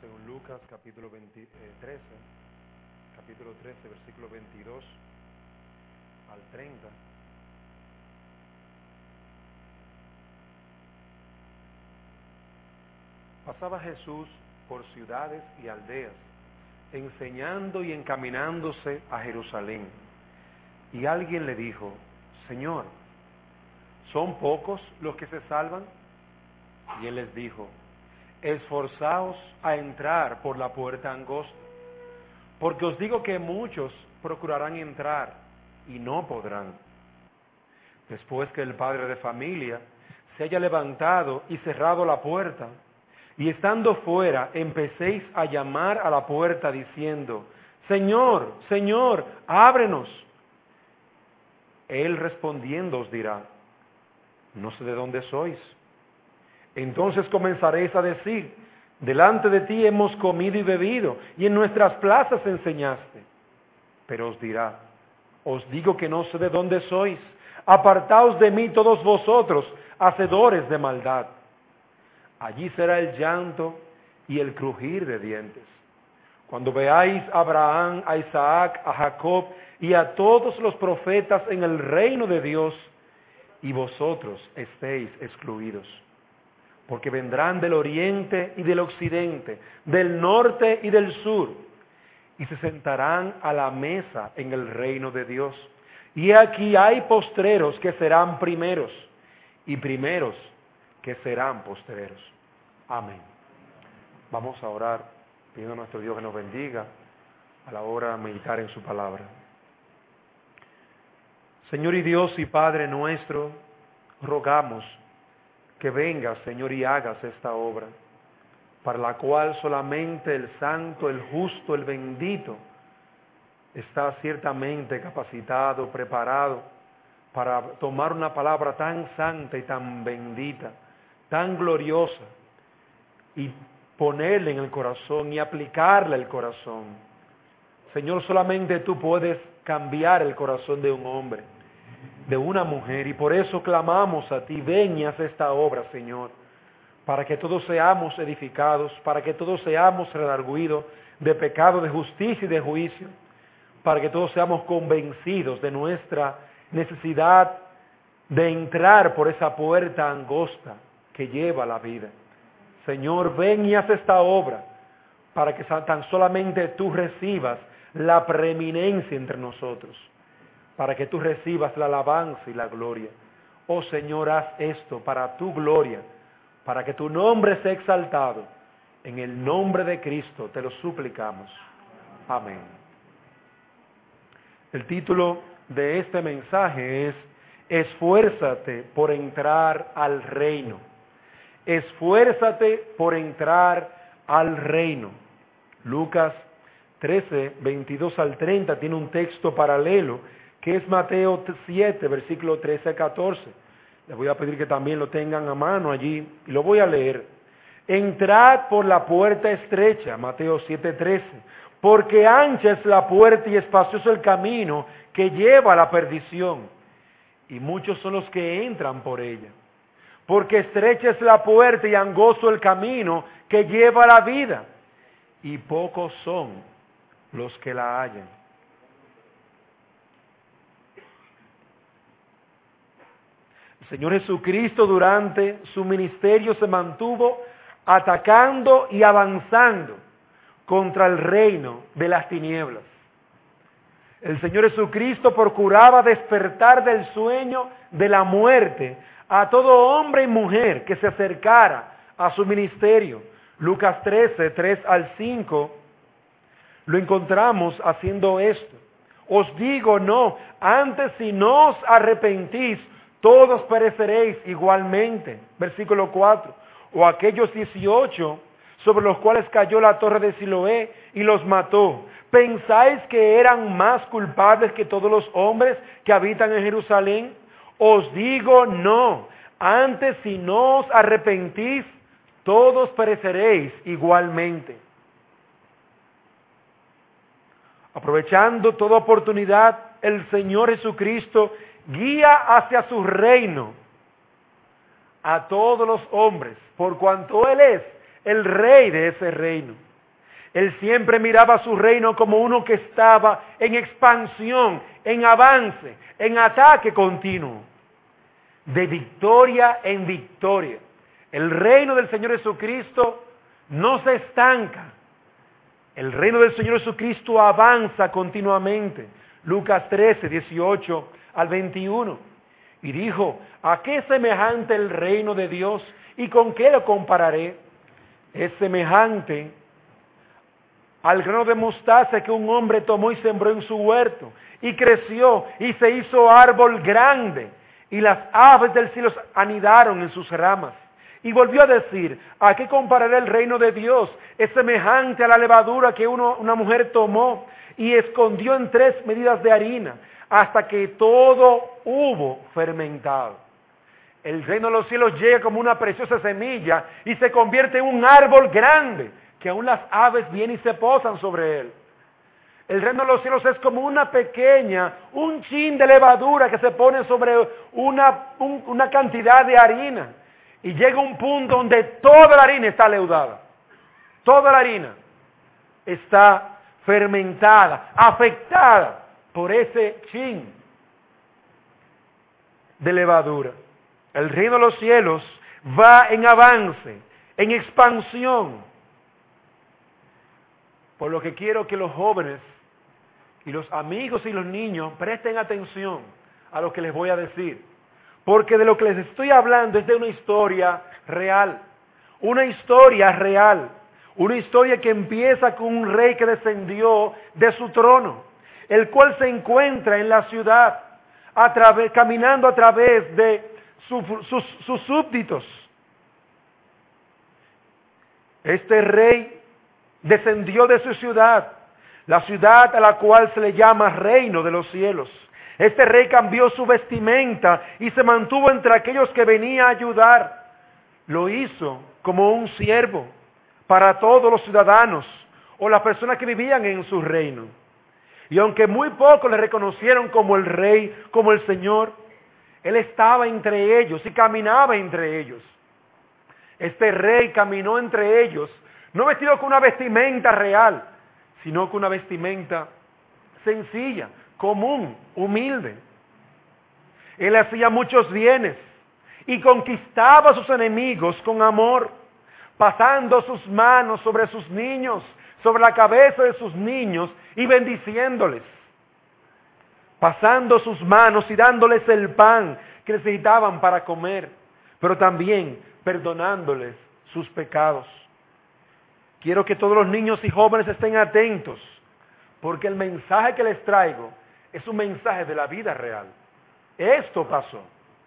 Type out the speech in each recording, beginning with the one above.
según Lucas capítulo 13, versículo 22 al 30. Pasaba Jesús por ciudades y aldeas, enseñando y encaminándose a Jerusalén. Y alguien le dijo: Señor, ¿son pocos los que se salvan? Y él les dijo: esforzaos a entrar por la puerta angosta, porque os digo que muchos procurarán entrar y no podrán. Después que el padre de familia se haya levantado y cerrado la puerta, y estando fuera empecéis a llamar a la puerta diciendo: Señor, Señor, ábrenos. Él respondiendo os dirá: no sé de dónde sois. Entonces comenzaréis a decir: delante de ti hemos comido y bebido, y en nuestras plazas enseñaste. Pero os dirá: os digo que no sé de dónde sois. Apartaos de mí todos vosotros, hacedores de maldad. Allí será el llanto y el crujir de dientes, cuando veáis a Abraham, a Isaac, a Jacob y a todos los profetas en el reino de Dios, y vosotros estéis excluidos. Porque vendrán del oriente y del occidente, del norte y del sur, y se sentarán a la mesa en el reino de Dios. Y aquí hay postreros que serán primeros, y primeros que serán postreros. Amén. Vamos a orar, pidiendo a nuestro Dios que nos bendiga a la hora de meditar en su palabra. Señor y Dios y Padre nuestro, rogamos que vengas, Señor, y hagas esta obra, para la cual solamente el santo, el justo, el bendito, está ciertamente capacitado, preparado, para tomar una palabra tan santa y tan bendita, tan gloriosa, y ponerla en el corazón y aplicarla al corazón. Señor, solamente tú puedes cambiar el corazón de un hombre, de una mujer, y por eso clamamos a ti: ven y haz esta obra, Señor, para que todos seamos edificados, para que todos seamos redarguidos de pecado, de justicia y de juicio, para que todos seamos convencidos de nuestra necesidad de entrar por esa puerta angosta que lleva a la vida. Señor, ven y haz esta obra, para que tan solamente tú recibas la preeminencia entre nosotros, para que tú recibas la alabanza y la gloria. Oh Señor, haz esto para tu gloria, para que tu nombre sea exaltado. En el nombre de Cristo te lo suplicamos. Amén. El título de este mensaje es: esfuérzate por entrar al reino. Esfuérzate por entrar al reino. Lucas 13, 22 al 30 tiene un texto paralelo, que es Mateo 7, versículo 13 a 14. Les voy a pedir que también lo tengan a mano allí, y lo voy a leer. Entrad por la puerta estrecha, Mateo 7, 13, porque ancha es la puerta y espacioso el camino que lleva a la perdición, y muchos son los que entran por ella. Porque estrecha es la puerta y angosto el camino que lleva a la vida, y pocos son los que la hallan. El Señor Jesucristo durante su ministerio se mantuvo atacando y avanzando contra el reino de las tinieblas. El Señor Jesucristo procuraba despertar del sueño de la muerte a todo hombre y mujer que se acercara a su ministerio. Lucas 13, 3 al 5, lo encontramos haciendo esto. Os digo, no, antes si no os arrepentís, todos pereceréis igualmente. Versículo 4. O aquellos 18 sobre los cuales cayó la torre de Siloé y los mató. ¿Pensáis que eran más culpables que todos los hombres que habitan en Jerusalén? Os digo, no. Antes si no os arrepentís, todos pereceréis igualmente. Aprovechando toda oportunidad, el Señor Jesucristo guía hacia su reino a todos los hombres, por cuanto Él es el rey de ese reino. Él siempre miraba su reino como uno que estaba en expansión, en avance, en ataque continuo, de victoria en victoria. El reino del Señor Jesucristo no se estanca. El reino del Señor Jesucristo avanza continuamente. Lucas 13, 18 al 21. Y dijo, ¿a qué es semejante el reino de Dios? ¿Y con qué lo compararé? Es semejante al grano de mostaza que un hombre tomó y sembró en su huerto, y creció, y se hizo árbol grande, y las aves del cielo anidaron en sus ramas. Y volvió a decir, ¿a qué compararé el reino de Dios? Es semejante a la levadura que una mujer tomó, y escondió en 3 medidas de harina, hasta que todo hubo fermentado. El reino de los cielos llega como una preciosa semilla, y se convierte en un árbol grande, que aún las aves vienen y se posan sobre él. El reino de los cielos es como un chin de levadura que se pone sobre una cantidad de harina. Y llega un punto donde toda la harina está leudada. Toda la harina está fermentada, afectada por ese chin de levadura. El reino de los cielos va en avance, en expansión. Por lo que quiero que los jóvenes y los amigos y los niños presten atención a lo que les voy a decir. Porque de lo que les estoy hablando es de una historia real. Una historia real. Una historia que empieza con un rey que descendió de su trono, el cual se encuentra en la ciudad, caminando a través de sus súbditos. Este rey descendió de su ciudad, la ciudad a la cual se le llama Reino de los Cielos. Este rey cambió su vestimenta y se mantuvo entre aquellos que venía a ayudar. Lo hizo como un siervo para todos los ciudadanos o las personas que vivían en su reino. Y aunque muy pocos le reconocieron como el rey, como el Señor, él estaba entre ellos y caminaba entre ellos. Este rey caminó entre ellos, no vestido con una vestimenta real, sino con una vestimenta sencilla, común, humilde. Él hacía muchos bienes y conquistaba a sus enemigos con amor, pasando sus manos sobre sus niños, sobre la cabeza de sus niños y bendiciéndoles. Pasando sus manos y dándoles el pan que necesitaban para comer, pero también perdonándoles sus pecados. Quiero que todos los niños y jóvenes estén atentos, porque el mensaje que les traigo es un mensaje de la vida real. Esto pasó.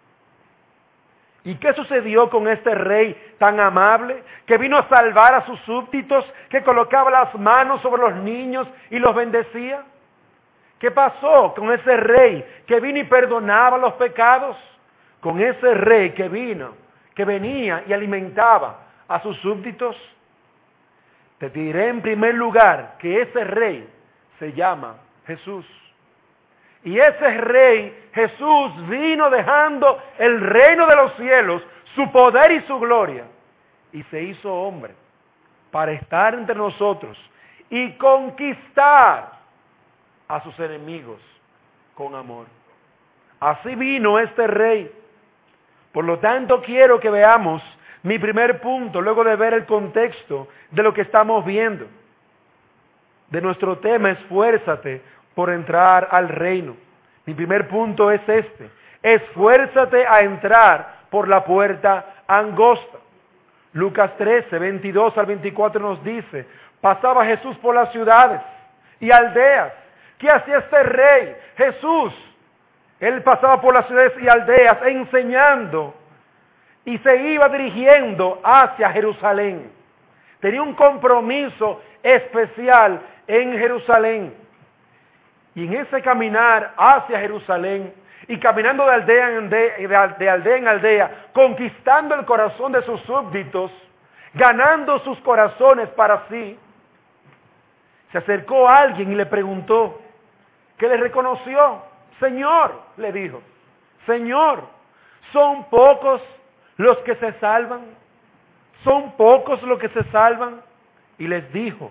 ¿Y qué sucedió con este rey tan amable, que vino a salvar a sus súbditos, que colocaba las manos sobre los niños y los bendecía? ¿Qué pasó con ese rey que vino y perdonaba los pecados? Con ese rey que venía y alimentaba a sus súbditos. Te diré en primer lugar que ese rey se llama Jesús. Y ese rey, Jesús, vino dejando el reino de los cielos, su poder y su gloria, y se hizo hombre para estar entre nosotros y conquistar a sus enemigos con amor. Así vino este rey. Por lo tanto, quiero que veamos mi primer punto, luego de ver el contexto de lo que estamos viendo. De nuestro tema, esfuérzate por entrar al reino. Mi primer punto es este: esfuérzate a entrar por la puerta angosta. Lucas 13, 22 al 24 nos dice, pasaba Jesús por las ciudades y aldeas. ¿Qué hacía este rey? Jesús, él pasaba por las ciudades y aldeas enseñando y se iba dirigiendo hacia Jerusalén. Tenía un compromiso especial en Jerusalén. Y en ese caminar hacia Jerusalén y caminando de aldea en aldea, conquistando el corazón de sus súbditos, ganando sus corazones para sí, se acercó a alguien y le preguntó, que le reconoció. Señor, le dijo, Señor, ¿son pocos los que se salvan? ¿Son pocos los que se salvan? Y les dijo,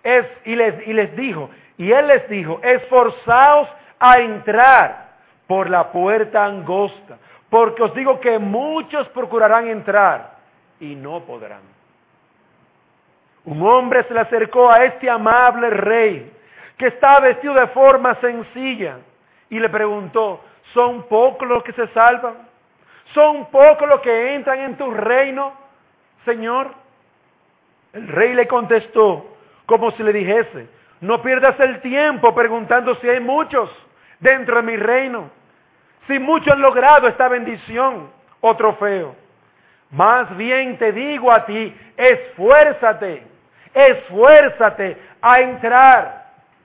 y él les dijo, esforzaos a entrar por la puerta angosta, porque os digo que muchos procurarán entrar y no podrán. Un hombre se le acercó a este amable rey, que estaba vestido de forma sencilla, y le preguntó, ¿son pocos los que se salvan? ¿Son pocos los que entran en tu reino, Señor? El rey le contestó, como si le dijese, no pierdas el tiempo preguntando si hay muchos dentro de mi reino, si muchos han logrado esta bendición o trofeo. Más bien te digo a ti, esfuérzate a entrar.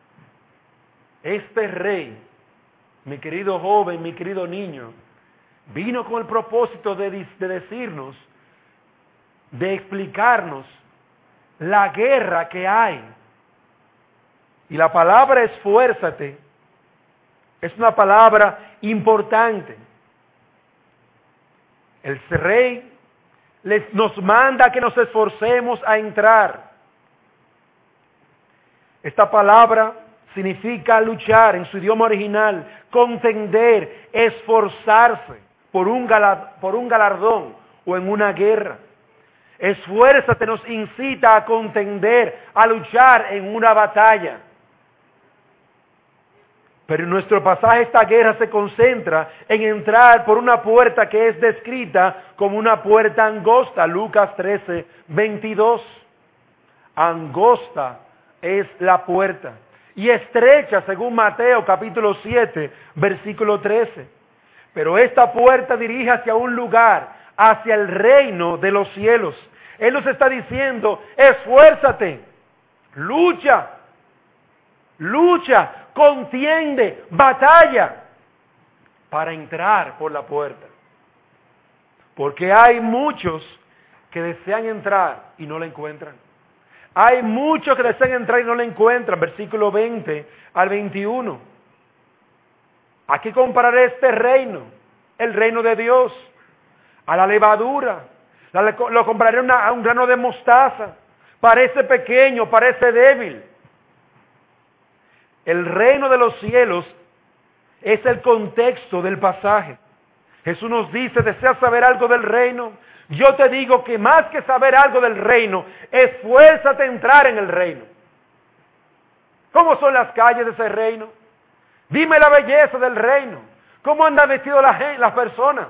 Este rey, mi querido joven, mi querido niño, vino con el propósito de decirnos, de explicarnos la guerra que hay. Y la palabra esfuérzate es una palabra importante. El rey nos manda que nos esforcemos a entrar. Esta palabra significa luchar en su idioma original, contender, esforzarse por un galardón o en una guerra. Esfuérzate nos incita a contender, a luchar en una batalla. Pero en nuestro pasaje esta guerra se concentra en entrar por una puerta que es descrita como una puerta angosta. Lucas 13, 22. Angosta es la puerta. Y estrecha según Mateo capítulo 7, versículo 13. Pero esta puerta dirige hacia un lugar, hacia el reino de los cielos. Él nos está diciendo, esfuérzate, lucha, contiende, batalla para entrar por la puerta. Porque hay muchos que desean entrar y no la encuentran. Hay muchos que desean entrar y no la encuentran. Versículo 20 al 21. Aquí compararé este reino, el reino de Dios, a la levadura. Lo compararé a un grano de mostaza. Parece pequeño, parece débil. El reino de los cielos es el contexto del pasaje. Jesús nos dice, ¿deseas saber algo del reino? Yo te digo que más que saber algo del reino, esfuérzate a entrar en el reino. ¿Cómo son las calles de ese reino? Dime la belleza del reino. ¿Cómo andan vestidos las personas?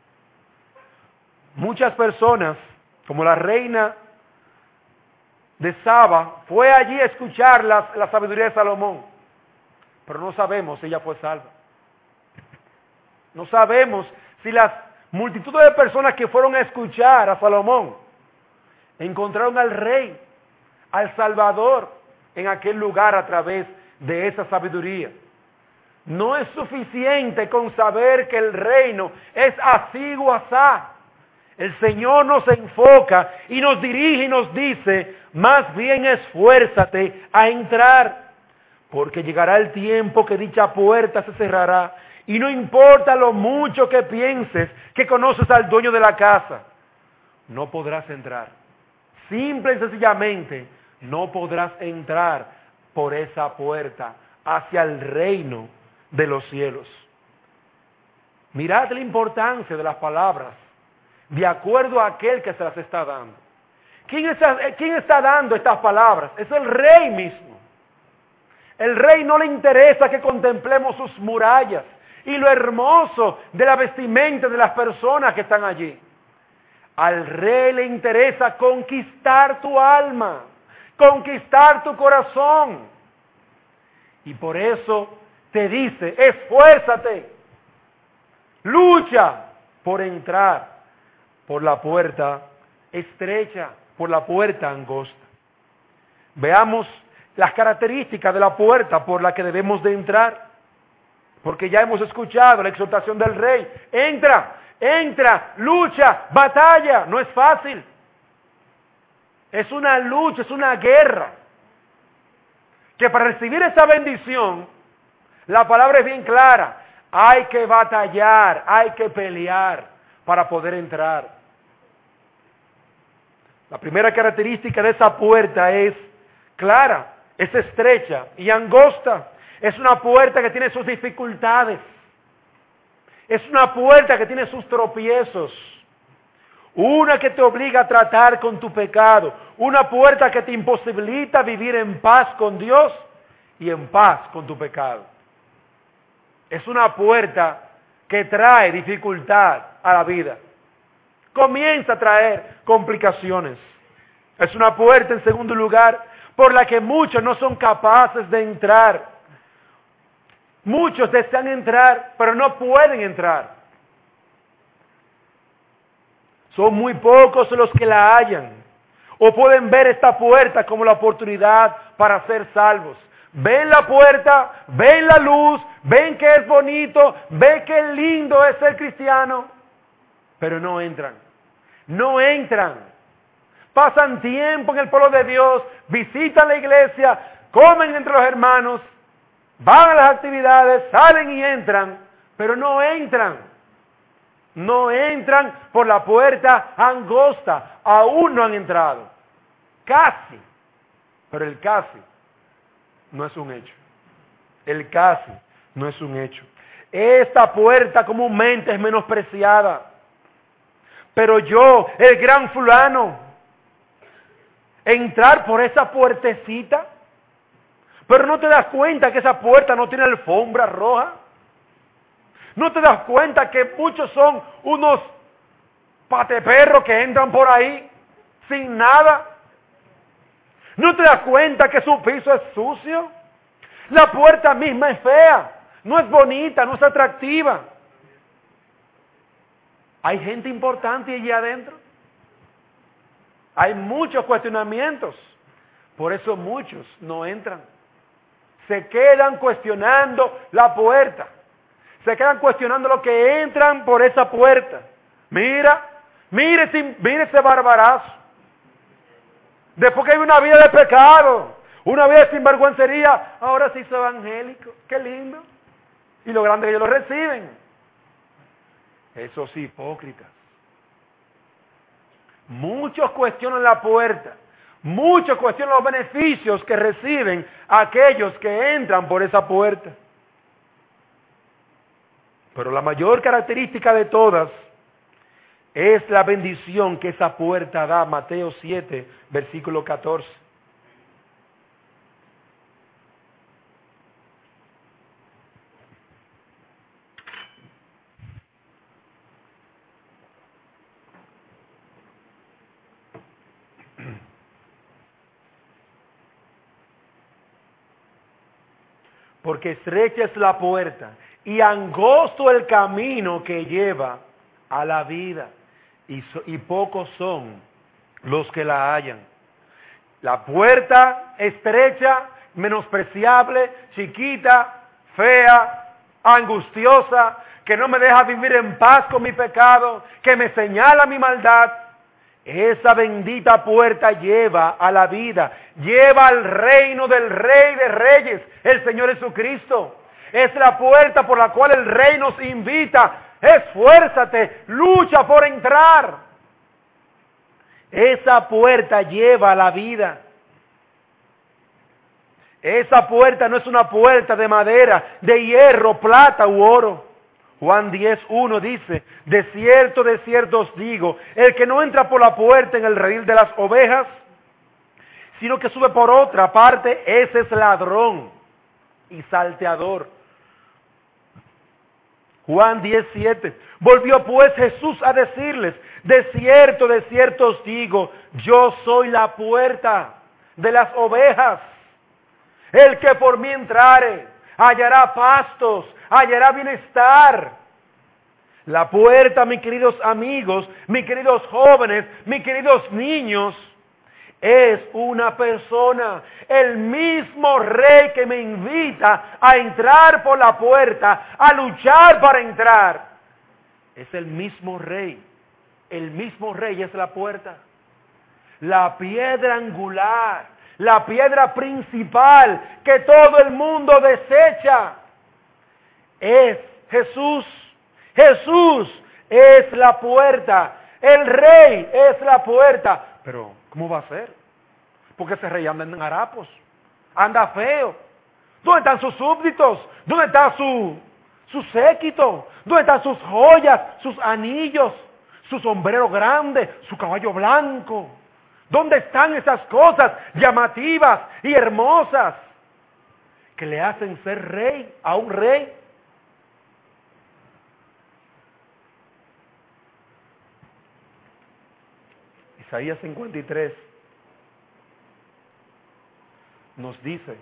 Muchas personas, como la reina de Saba, fue allí a escuchar la sabiduría de Salomón. Pero no sabemos si ella fue salva. No sabemos si las multitudes de personas que fueron a escuchar a Salomón encontraron al rey, al Salvador en aquel lugar a través de esa sabiduría. No es suficiente con saber que el reino es así o asá. El Señor nos enfoca y nos dirige y nos dice, más bien esfuérzate a entrar, porque llegará el tiempo que dicha puerta se cerrará. Y no importa lo mucho que pienses que conoces al dueño de la casa, no podrás entrar. Simple y sencillamente, no podrás entrar por esa puerta hacia el reino de los cielos. Mirad la importancia de las palabras, de acuerdo a aquel que se las está dando. ¿Quién está dando estas palabras? Es el rey mismo. El rey no le interesa que contemplemos sus murallas y lo hermoso de la vestimenta de las personas que están allí. Al rey le interesa conquistar tu alma, conquistar tu corazón. Y por eso te dice, esfuérzate, lucha por entrar por la puerta estrecha, por la puerta angosta. Veamos las características de la puerta por la que debemos de entrar. Porque ya hemos escuchado la exhortación del rey. Entra, lucha, batalla. No es fácil. Es una lucha, es una guerra. Que para recibir esa bendición, la palabra es bien clara. Hay que batallar, hay que pelear para poder entrar. La primera característica de esa puerta es clara. es estrecha y angosta. Es una puerta que tiene sus dificultades. Es una puerta que tiene sus tropiezos. Una que te obliga a tratar con tu pecado. Una puerta que te imposibilita vivir en paz con Dios y en paz con tu pecado. Es una puerta que trae dificultad a la vida. Comienza a traer complicaciones. Es una puerta, en segundo lugar, por la que muchos no son capaces de entrar. Muchos desean entrar, pero no pueden entrar. Son muy pocos los que la hallan. O pueden ver esta puerta como la oportunidad para ser salvos. Ven la puerta, ven la luz, ven que es bonito, ven que lindo es ser cristiano, pero no entran. No entran. Pasan tiempo en el pueblo de Dios, visitan la iglesia, comen entre los hermanos, van a las actividades, salen y entran, pero no entran. No entran por la puerta angosta. Aún no han entrado. Casi. Pero el casi no es un hecho. El casi no es un hecho. Esta puerta comúnmente es menospreciada. Pero yo, el gran fulano, entrar por esa puertecita, pero no te das cuenta que esa puerta no tiene alfombra roja. ¿No te das cuenta que muchos son unos pateperros que entran por ahí sin nada? ¿No te das cuenta que su piso es sucio? La puerta misma es fea, no es bonita, no es atractiva. Hay gente importante allí adentro. Hay muchos cuestionamientos. Por eso muchos no entran. Se quedan cuestionando la puerta. Se quedan cuestionando lo que entran por esa puerta. Mira ese barbarazo. Después que hay una vida de pecado, una vida de sinvergüencería, ahora se hizo evangélico. Qué lindo. Y lo grande que ellos lo reciben. Esos hipócritas. Muchos cuestionan la puerta. Muchos cuestionan los beneficios que reciben aquellos que entran por esa puerta. Pero la mayor característica de todas es la bendición que esa puerta da. Mateo 7, versículo 14. Porque estrecha es la puerta y angosto el camino que lleva a la vida, y pocos son los que la hallan. La puerta estrecha, menospreciable, chiquita, fea, angustiosa, que no me deja vivir en paz con mi pecado, que me señala mi maldad. Esa bendita puerta lleva a la vida, lleva al reino del Rey de Reyes, el Señor Jesucristo. Es la puerta por la cual el Rey nos invita. Esfuérzate, lucha por entrar. Esa puerta lleva a la vida. Esa puerta no es una puerta de madera, de hierro, plata u oro. Juan 10:1 dice: de cierto os digo, el que no entra por la puerta en el redil de las ovejas, sino que sube por otra parte, ese es ladrón y salteador. Juan 10:7. Volvió pues Jesús a decirles: de cierto os digo, yo soy la puerta de las ovejas. El que por mí entrare, hallará pastos, hallará bienestar. La puerta, mis queridos amigos, mis queridos jóvenes, mis queridos niños, es una persona, el mismo Rey que me invita a entrar por la puerta, a luchar para entrar. Es el mismo Rey es la puerta. La piedra angular, la piedra principal que todo el mundo desecha, es Jesús. Jesús es la puerta, el Rey es la puerta. Pero, ¿cómo va a ser? Porque ese rey anda en harapos. Anda feo. ¿Dónde están sus súbditos? ¿Dónde está su séquito? ¿Dónde están sus joyas, sus anillos, su sombrero grande, su caballo blanco? ¿Dónde están esas cosas llamativas y hermosas que le hacen ser rey a un rey? Isaías 53 nos dice: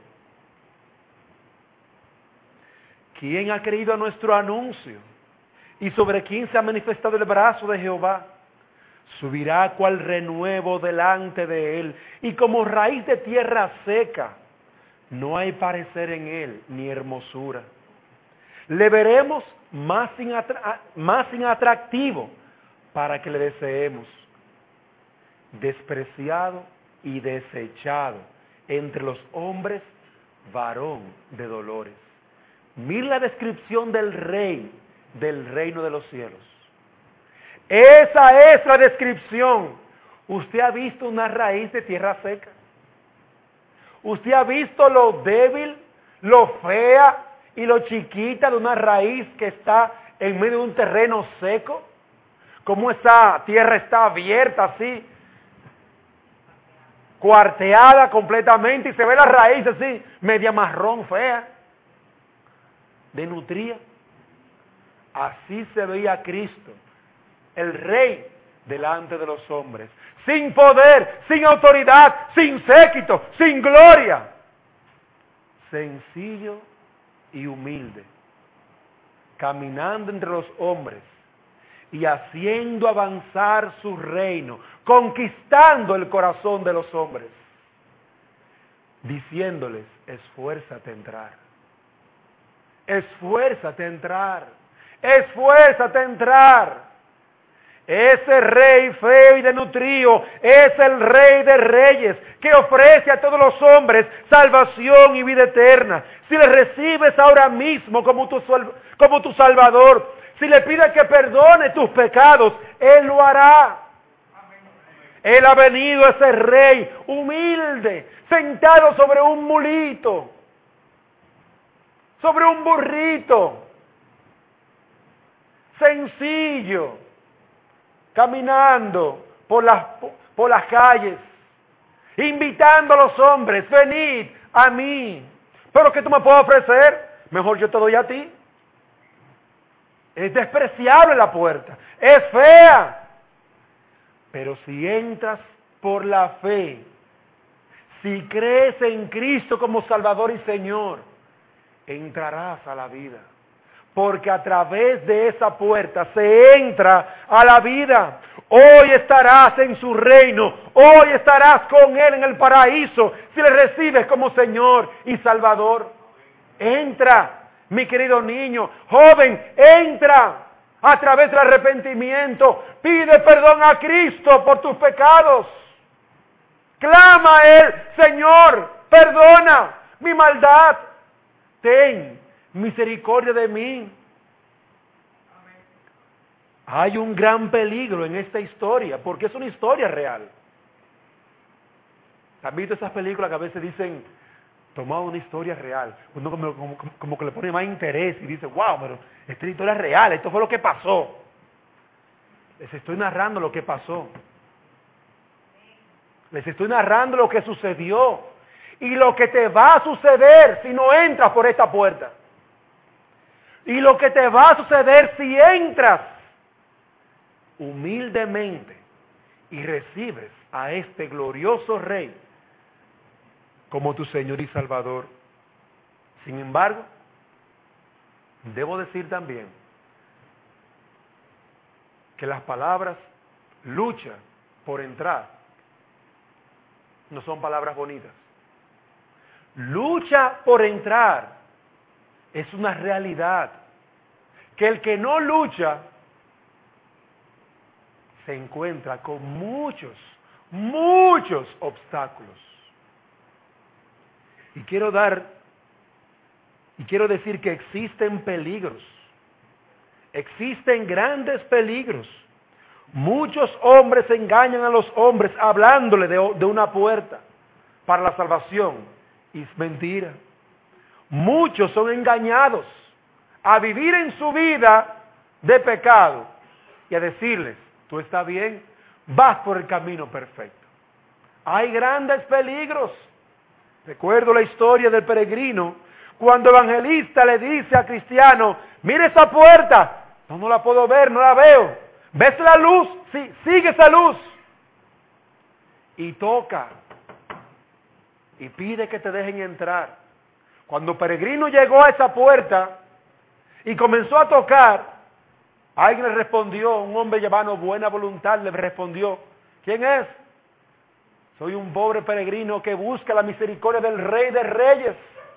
¿quién ha creído a nuestro anuncio? ¿Y sobre quién se ha manifestado el brazo de Jehová? Subirá cual renuevo delante de él, y como raíz de tierra seca. No hay parecer en él, ni hermosura. Le veremos más inatractivo para que le deseemos. Despreciado y desechado entre los hombres, varón de dolores. Mira la descripción del rey del reino de los cielos. Esa es la descripción. ¿Usted ha visto una raíz de tierra seca? ¿Usted ha visto lo débil, lo fea y lo chiquita de una raíz que está en medio de un terreno seco? ¿Cómo esa tierra está abierta así, cuarteada completamente, y se ve la raíz así, media marrón, fea, desnutrida? Así se veía Cristo, el Rey, delante de los hombres, sin poder, sin autoridad, sin séquito, sin gloria, sencillo y humilde, caminando entre los hombres y haciendo avanzar su reino, conquistando el corazón de los hombres, diciéndoles: esfuérzate a entrar, esfuérzate a entrar, esfuérzate a entrar. Ese rey feo y desnutrido es el Rey de Reyes, que ofrece a todos los hombres salvación y vida eterna. Si le recibes ahora mismo como tu Salvador, si le pides que perdone tus pecados, Él lo hará. Él ha venido, ese rey humilde, sentado sobre un mulito, sobre un burrito, sencillo, caminando por las calles, invitando a los hombres: venid a mí. ¿Pero qué tú me puedes ofrecer? Mejor yo te doy a ti. Es despreciable la puerta, es fea. Pero si entras por la fe, si crees en Cristo como Salvador y Señor, entrarás a la vida. Porque a través de esa puerta se entra a la vida. Hoy estarás en su reino, hoy estarás con Él en el paraíso, si le recibes como Señor y Salvador. Entra, mi querido niño, joven, entra. A través del arrepentimiento, pide perdón a Cristo por tus pecados. Clama a Él: Señor, perdona mi maldad. Ten misericordia de mí. Hay un gran peligro en esta historia, porque es una historia real. ¿Han visto esas películas que a veces dicen, tomado una historia real? Uno como que le pone más interés y dice: wow, pero esta historia es real, esto fue lo que pasó. Les estoy narrando lo que pasó. Les estoy narrando lo que sucedió y lo que te va a suceder si no entras por esta puerta. Y lo que te va a suceder si entras humildemente y recibes a este glorioso Rey como tu Señor y Salvador. Sin embargo, debo decir también que las palabras lucha por entrar no son palabras bonitas. Lucha por entrar es una realidad, que el que no lucha se encuentra con muchos obstáculos. Y quiero decir que existen peligros, existen grandes peligros. Muchos hombres engañan a los hombres hablándole de una puerta para la salvación, Y es mentira. Muchos son engañados a vivir en su vida de pecado y a decirles, tú estás bien, vas por el camino perfecto. Hay grandes peligros. Recuerdo la historia del peregrino, cuando el evangelista le dice a Cristiano, mire esa puerta, no la puedo ver, no la veo. ¿Ves la luz? Sí, sigue esa luz. Y toca, y pide que te dejen entrar. Cuando el peregrino llegó a esa puerta y comenzó a tocar, alguien le respondió, un hombre llevando buena voluntad le respondió, ¿quién es? Soy un pobre peregrino que busca la misericordia del Rey de Reyes.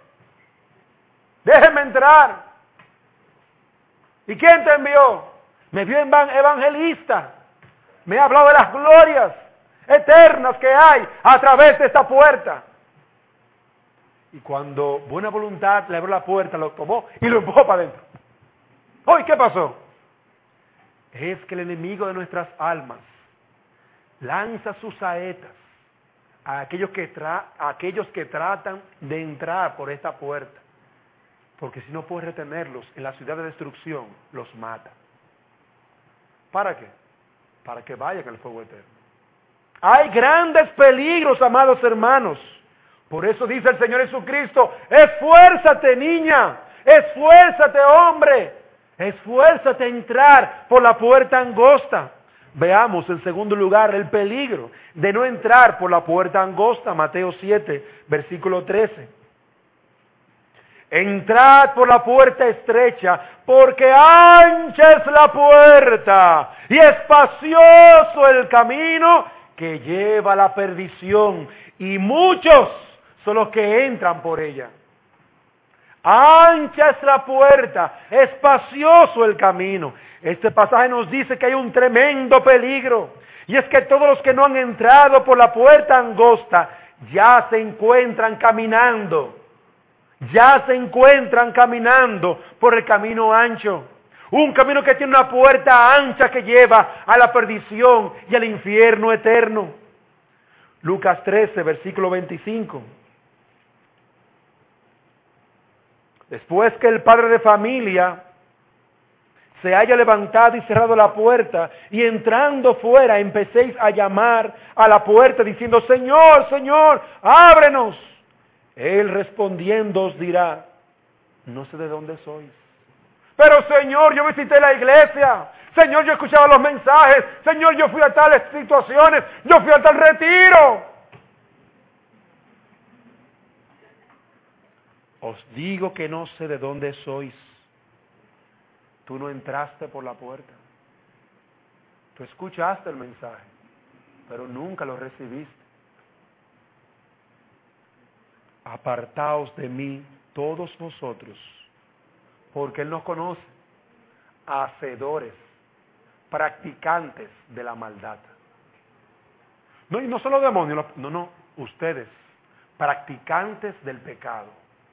Déjeme entrar. ¿Y quién te envió? Me envió evangelista. Me ha hablado de las glorias eternas que hay a través de esta puerta. Y cuando buena voluntad le abrió la puerta, lo tomó y lo empujó para adentro. ¿Hoy qué pasó? Es que el enemigo de nuestras almas lanza sus saetas a aquellos que tratan de entrar por esta puerta. Porque si no puede retenerlos en la ciudad de destrucción, los mata. ¿Para qué? Para que vayan al fuego eterno. Hay grandes peligros, amados hermanos. Por eso dice el Señor Jesucristo, esfuérzate, niña, esfuérzate, hombre, esfuérzate a entrar por la puerta angosta. Veamos en segundo lugar el peligro de no entrar por la puerta angosta, Mateo 7, versículo 13. Entrad por la puerta estrecha, porque ancha es la puerta y espacioso el camino que lleva a la perdición, y muchos son los que entran por ella. Ancha es la puerta, espacioso el camino. Este pasaje nos dice que hay un tremendo peligro, y es que todos los que no han entrado por la puerta angosta ya se encuentran caminando por el camino ancho. Un camino que tiene una puerta ancha que lleva a la perdición y al infierno eterno. Lucas 13, versículo 25. Después que el padre de familia se haya levantado y cerrado la puerta, y entrando fuera empecéis a llamar a la puerta diciendo, Señor, Señor, ábrenos. Él respondiendo os dirá, no sé de dónde sois. Pero Señor, yo visité la iglesia. Señor, yo escuchaba los mensajes. Señor, yo fui a tales situaciones. Yo fui a tal retiro. Os digo que no sé de dónde sois. Tú no entraste por la puerta. Tú escuchaste el mensaje, pero nunca lo recibiste. Apartaos de mí todos vosotros, porque Él nos conoce, hacedores, practicantes de la maldad. No, y no solo demonios, no, ustedes, practicantes del pecado.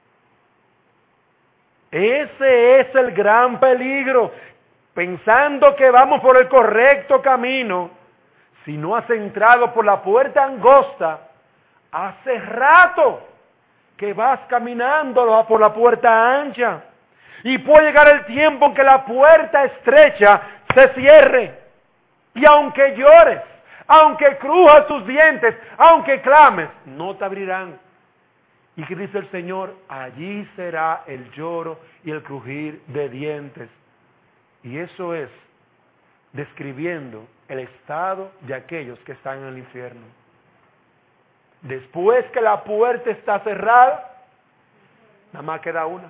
Ese es el gran peligro, pensando que vamos por el correcto camino. Si no has entrado por la puerta angosta, hace rato que vas caminando por la puerta ancha. Y puede llegar el tiempo en que la puerta estrecha se cierre. Y aunque llores, aunque crujas tus dientes, aunque clames, no te abrirán. ¿Y qué dice el Señor? Allí será el lloro y el crujir de dientes. Y eso es describiendo el estado de aquellos que están en el infierno. Después que la puerta está cerrada, nada más queda una.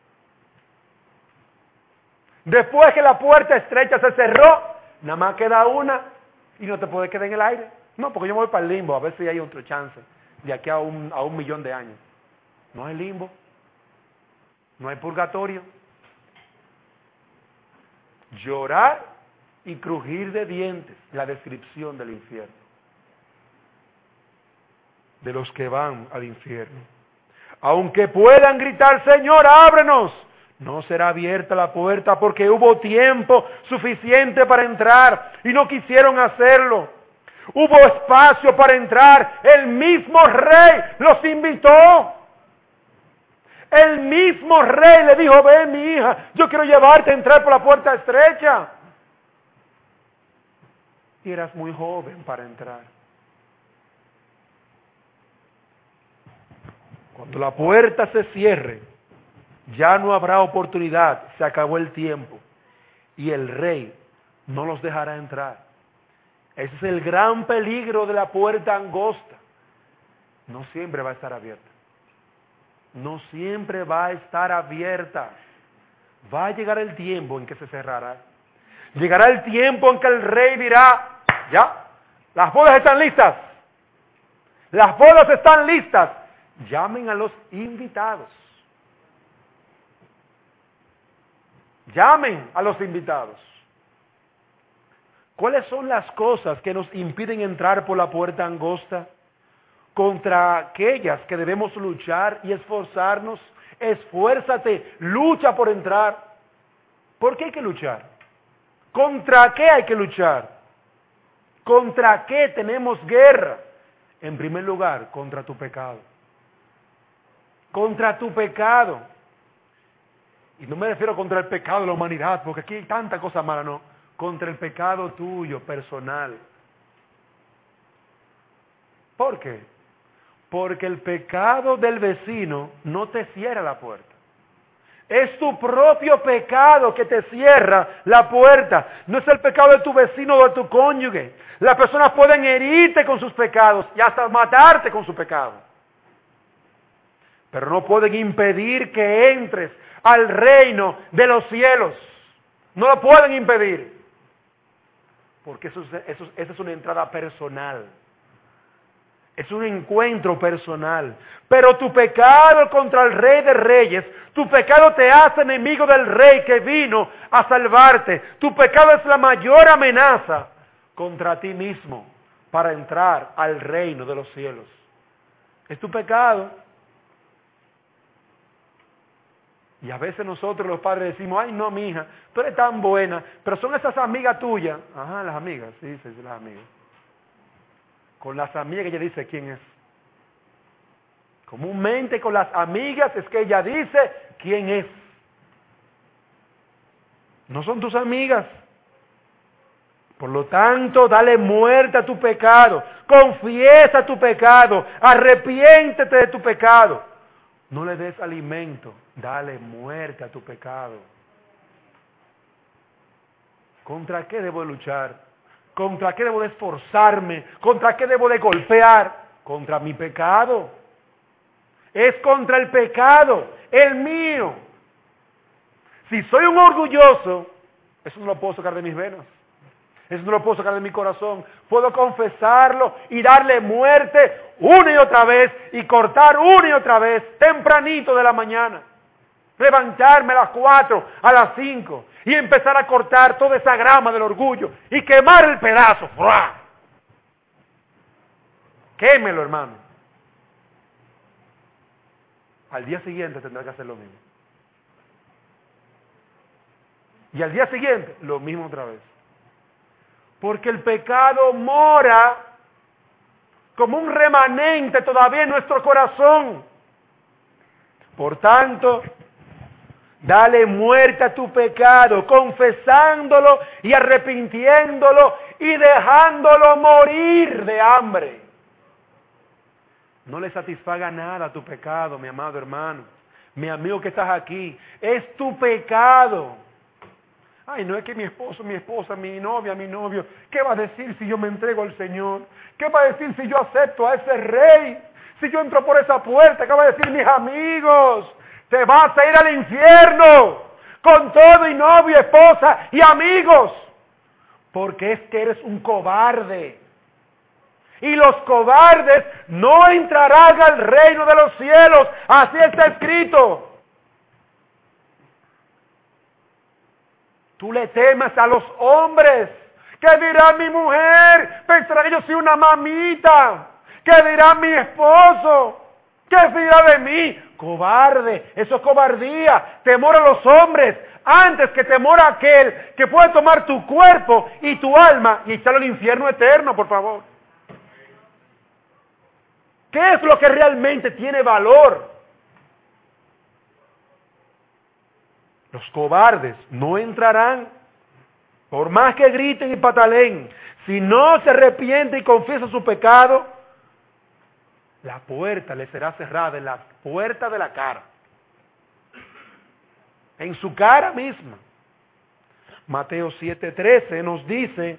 Después que la puerta estrecha se cerró, nada más queda una y no te puedes quedar en el aire. No, porque yo me voy para el limbo, a ver si hay otro chance de aquí a un millón de años. No hay limbo, no hay purgatorio. Llorar y crujir de dientes, la descripción del infierno. De los que van al infierno. Aunque puedan gritar, Señor, ábrenos, no será abierta la puerta porque hubo tiempo suficiente para entrar y no quisieron hacerlo. Hubo espacio para entrar, el mismo Rey los invitó. El mismo rey le dijo, ven mi hija, yo quiero llevarte a entrar por la puerta estrecha. Y eras muy joven para entrar. Cuando la puerta se cierre, ya no habrá oportunidad, se acabó el tiempo. Y el rey no los dejará entrar. Ese es el gran peligro de la puerta angosta. No siempre va a estar abierta. No siempre va a estar abierta. Va a llegar el tiempo en que se cerrará. Llegará el tiempo en que el rey dirá, ya, las bodas están listas. Las bodas están listas. Llamen a los invitados. Llamen a los invitados. ¿Cuáles son las cosas que nos impiden entrar por la puerta angosta? Contra aquellas que debemos luchar y esforzarnos. Esfuérzate, lucha por entrar. ¿Por qué hay que luchar? ¿Contra qué hay que luchar? ¿Contra qué tenemos guerra? En primer lugar, contra tu pecado. Contra tu pecado. Y no me refiero contra el pecado de la humanidad, porque aquí hay tanta cosa mala, no. Contra el pecado tuyo, personal. ¿Por qué? Porque el pecado del vecino no te cierra la puerta. Es tu propio pecado que te cierra la puerta. No es el pecado de tu vecino o de tu cónyuge. Las personas pueden herirte con sus pecados y hasta matarte con su pecado. Pero no pueden impedir que entres al reino de los cielos. No lo pueden impedir. Porque esa es una entrada personal. Es un encuentro personal. Pero tu pecado contra el Rey de Reyes, tu pecado te hace enemigo del Rey que vino a salvarte. Tu pecado es la mayor amenaza contra ti mismo para entrar al reino de los cielos. Es tu pecado. Y a veces nosotros los padres decimos, ay no, mi hija, tú eres tan buena, pero son esas amigas tuyas. Ajá, las amigas, sí, las amigas. Con las amigas ella dice quién es. Comúnmente con las amigas es que ella dice quién es. No son tus amigas. Por lo tanto, dale muerte a tu pecado. Confiesa tu pecado. Arrepiéntete de tu pecado. No le des alimento. Dale muerte a tu pecado. ¿Contra qué debo luchar? ¿Contra qué debo de esforzarme? ¿Contra qué debo de golpear? Contra mi pecado. Es contra el pecado, el mío. Si soy un orgulloso, eso no lo puedo sacar de mis venas. Eso no lo puedo sacar de mi corazón. Puedo confesarlo y darle muerte una y otra vez y cortar una y otra vez, tempranito de la mañana. Levantarme a las 4, a las 5 y empezar a cortar toda esa grama del orgullo y quemar el pedazo. ¡Fua! Quémelo, hermano. Al día siguiente tendrá que hacer lo mismo. Y al día siguiente, lo mismo otra vez. Porque el pecado mora como un remanente todavía en nuestro corazón. Por tanto, dale muerte a tu pecado, confesándolo y arrepintiéndolo y dejándolo morir de hambre. No le satisfaga nada a tu pecado, mi amado hermano, mi amigo que estás aquí. Es tu pecado. Ay, no es que mi esposo, mi esposa, mi novia, mi novio, ¿qué va a decir si yo me entrego al Señor? ¿Qué va a decir si yo acepto a ese rey? Si yo entro por esa puerta, ¿qué va a decir mis amigos? Te vas a ir al infierno con todo y novio, esposa y amigos. Porque es que eres un cobarde. Y los cobardes no entrarán al reino de los cielos. Así está escrito. Tú le temas a los hombres. ¿Qué dirá mi mujer? Pensará que yo soy una mamita. ¿Qué dirá mi esposo? ¿Qué dirá de mí? Cobarde, eso es cobardía. Temor a los hombres antes que temor a aquel que puede tomar tu cuerpo y tu alma y echarlo al infierno eterno, por favor. ¿Qué es lo que realmente tiene valor? Los cobardes no entrarán. Por más que griten y pataleen, si no se arrepiente y confiesa su pecado, la puerta le será cerrada en la puerta de la cara. En su cara misma. Mateo 7:13 nos dice: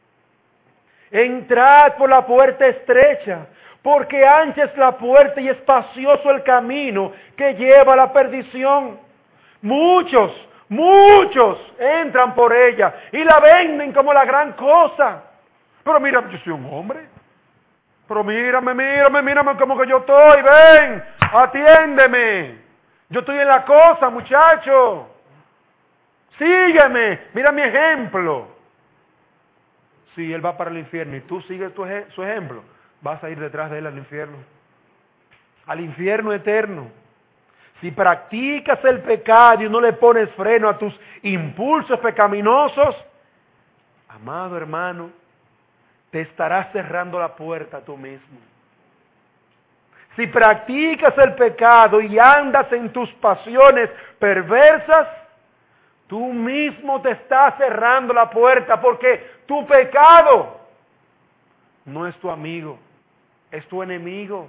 entrad por la puerta estrecha, porque ancha es la puerta y espacioso el camino que lleva a la perdición. Muchos entran por ella y la venden como la gran cosa. Pero mira, yo soy un hombre. Pero mírame como que yo estoy. Ven, atiéndeme. Yo estoy en la cosa, muchacho. Sígueme, mira mi ejemplo. Si él va para el infierno y tú sigues su ejemplo, vas a ir detrás de él al infierno eterno. Si practicas el pecado y no le pones freno a tus impulsos pecaminosos, amado hermano, te estarás cerrando la puerta tú mismo. Si practicas el pecado y andas en tus pasiones perversas, tú mismo te estás cerrando la puerta, porque tu pecado no es tu amigo, es tu enemigo.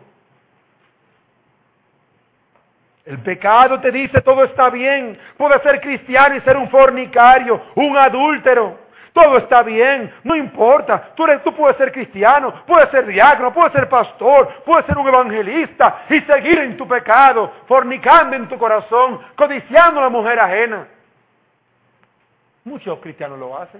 El pecado te dice todo está bien, puedes ser cristiano y ser un fornicario, un adúltero, todo está bien, no importa, tú puedes ser cristiano, puedes ser diácono, puedes ser pastor, puedes ser un evangelista y seguir en tu pecado, fornicando en tu corazón, codiciando a la mujer ajena. Muchos cristianos lo hacen.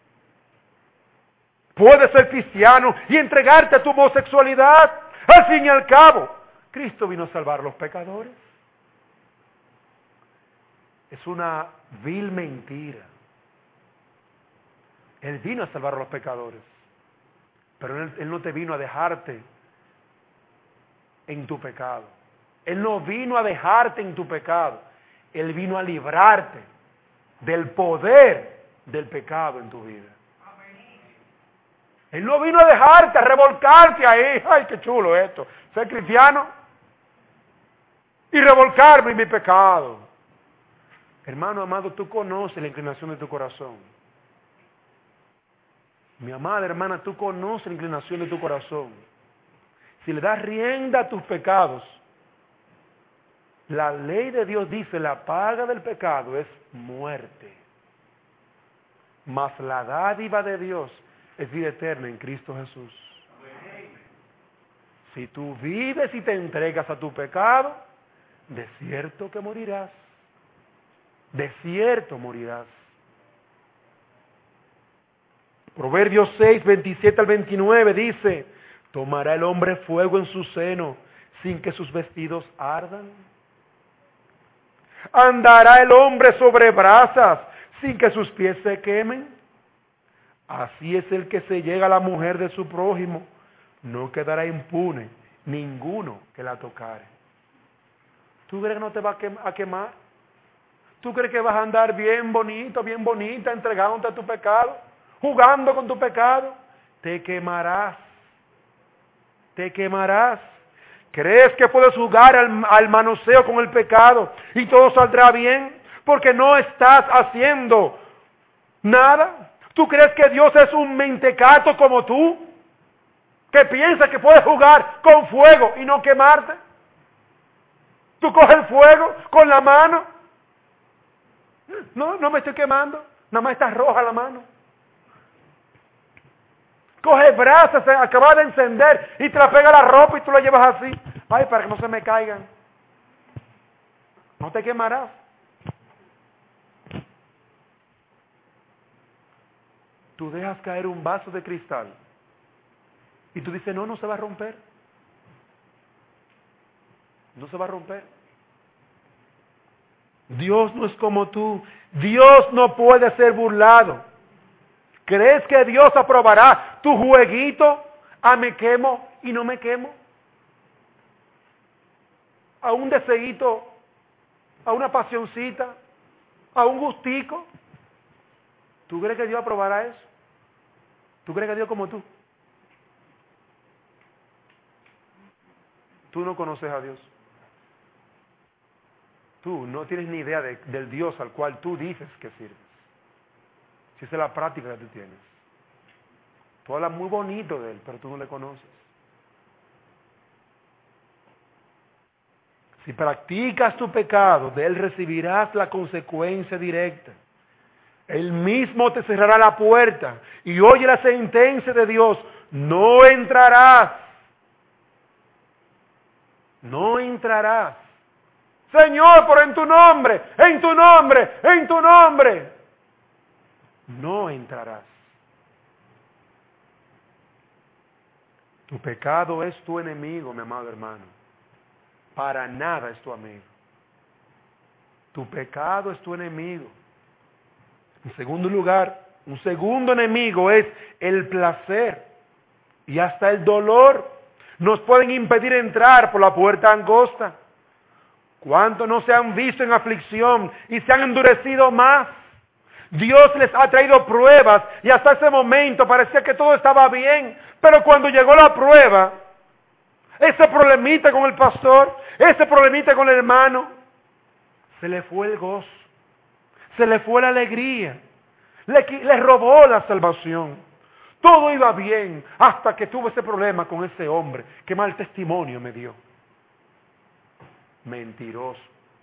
Puedes ser cristiano y entregarte a tu homosexualidad. Al fin y al cabo, Cristo vino a salvar a los pecadores. Es una vil mentira. Él vino a salvar a los pecadores, pero Él no te vino a dejarte en tu pecado. Él no vino a dejarte en tu pecado. Él vino a librarte del poder del pecado en tu vida. Él no vino a dejarte, a revolcarte ahí. Ay, qué chulo esto, ser cristiano y revolcarme en mi pecado. Hermano amado, tú conoces la inclinación de tu corazón. Mi amada hermana, tú conoces la inclinación de tu corazón. Si le das rienda a tus pecados, la ley de Dios dice, la paga del pecado es muerte. Mas la dádiva de Dios es vida eterna en Cristo Jesús. Si tú vives y te entregas a tu pecado, de cierto que morirás. De cierto morirás. Proverbios 6, 27 al 29 dice: ¿tomará el hombre fuego en su seno sin que sus vestidos ardan? ¿Andará el hombre sobre brasas sin que sus pies se quemen? Así es el que se llega a la mujer de su prójimo, no quedará impune ninguno que la tocare. ¿Tú crees que no te va a quemar? ¿Tú crees que vas a andar bien bonito, bien bonita, entregándote a tu pecado, jugando con tu pecado? Te quemarás. Te quemarás. ¿Crees que puedes jugar al manoseo con el pecado y todo saldrá bien? Porque no estás haciendo nada. ¿Tú crees que Dios es un mentecato como tú? ¿Que piensa que puedes jugar con fuego y no quemarte? ¿Tú coges el fuego con la mano? No me estoy quemando, nada más está roja la mano. Coge brasas, se acaba de encender y te la pega la ropa y tú la llevas así. Ay, para que no se me caigan. No te quemarás. Tú dejas caer un vaso de cristal y tú dices, no se va a romper. No se va a romper. Dios no es como tú. Dios no puede ser burlado. ¿Crees que Dios aprobará tu jueguito a me quemo y no me quemo? A un deseíto, a una pasioncita, a un gustico. ¿Tú crees que Dios aprobará eso? ¿Tú crees que Dios es como tú? Tú no conoces a Dios. tú no tienes ni idea del Dios al cual tú dices que sirves. Si esa es la práctica que tú tienes. Tú hablas muy bonito de Él, pero tú no le conoces. Si practicas tu pecado, de Él recibirás la consecuencia directa. Él mismo te cerrará la puerta y oye la sentencia de Dios. No entrarás. No entrarás. Señor, pero en tu nombre, en tu nombre, en tu nombre. No entrarás. Tu pecado es tu enemigo, mi amado hermano. Para nada es tu amigo. Tu pecado es tu enemigo. En segundo lugar, un segundo enemigo es el placer y hasta el dolor. Nos pueden impedir entrar por la puerta angosta. ¿Cuántos no se han visto en aflicción y se han endurecido más? Dios les ha traído pruebas y hasta ese momento parecía que todo estaba bien. Pero cuando llegó la prueba, ese problemita con el pastor, ese problemita con el hermano, se le fue el gozo. Se le fue la alegría, le robó la salvación. Todo iba bien hasta que tuvo ese problema con ese hombre. Qué mal testimonio me dio. Mentiroso.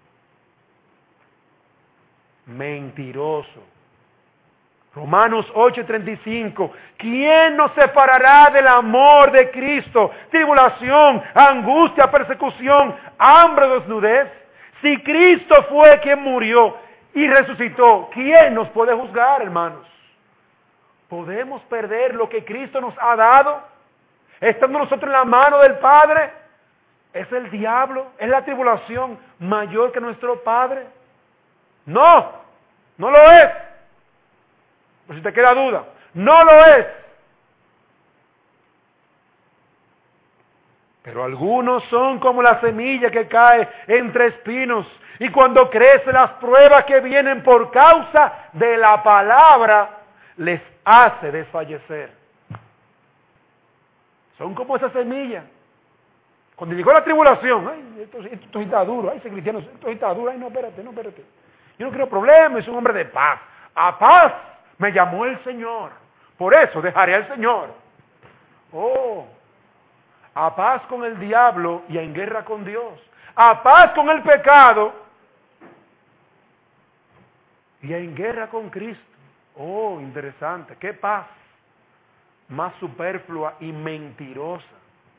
Mentiroso. Romanos 8:35. ¿Quién nos separará del amor de Cristo? Tribulación, angustia, persecución, hambre, desnudez. Si Cristo fue quien murió y resucitó, ¿quién nos puede juzgar, hermanos? ¿Podemos perder lo que Cristo nos ha dado? ¿Estando nosotros en la mano del Padre? ¿Es el diablo? ¿Es la tribulación mayor que nuestro Padre? No, no lo es. Por si te queda duda, no lo es. Pero algunos son como la semilla que cae entre espinos. Y cuando crecen las pruebas que vienen por causa de la palabra, les hace desfallecer. Son como esa semilla. Cuando llegó la tribulación, ay, esto está duro, ay, ese cristiano, esto está duro, ay, no, espérate. Yo no quiero problemas, soy un hombre de paz. A paz me llamó el Señor. Por eso dejaré al Señor. A paz con el diablo y en guerra con Dios. A paz con el pecado y en guerra con Cristo. Interesante. ¿Qué paz? Más superflua y mentirosa.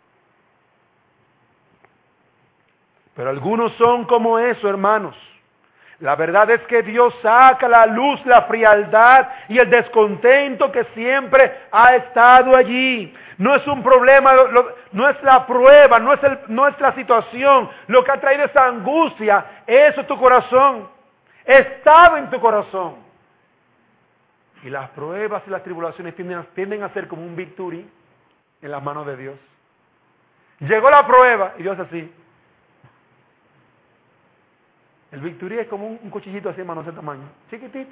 Pero algunos son como eso, hermanos. La verdad es que Dios saca a la luz la frialdad y el descontento que siempre ha estado allí. No es un problema, no es la prueba, no es la situación. Lo que ha traído esa angustia, eso es tu corazón. Estaba en tu corazón. Y las pruebas y las tribulaciones tienden a ser como un bisturí en las manos de Dios. Llegó la prueba y Dios así. El bisturí es como un cuchillito así, hermano, de ese tamaño, chiquitito